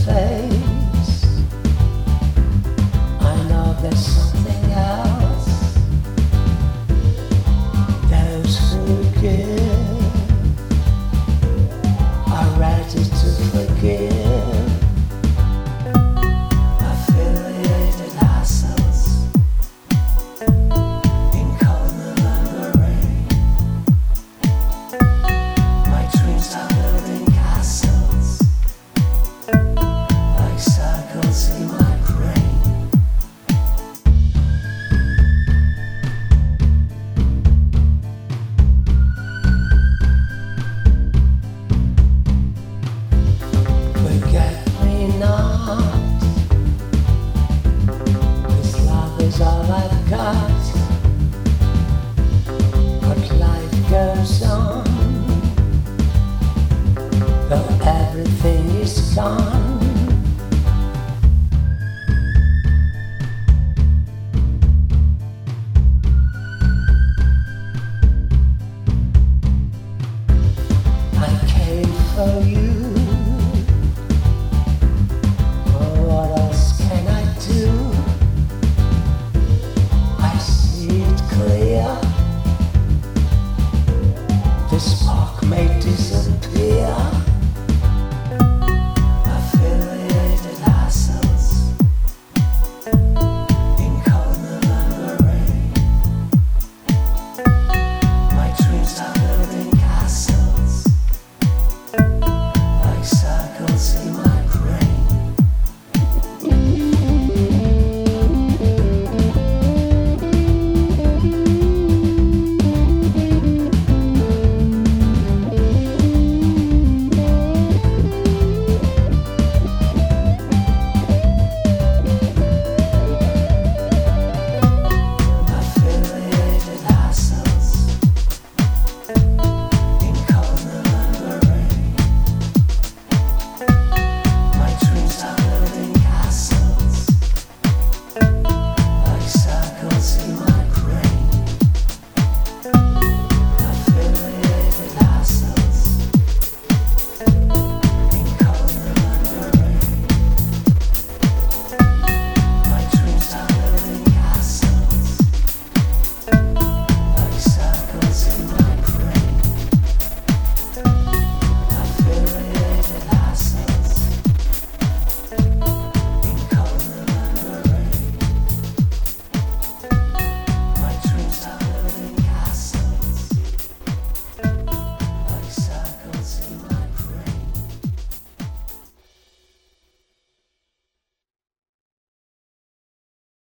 face. I know there's something else. Those who give are ready to forgive. Affiliated hassles in cold November rain. My dreams are building castles like circles in my brain. Forget me not, 'cause love is all I've got. But life goes on, though everything is gone.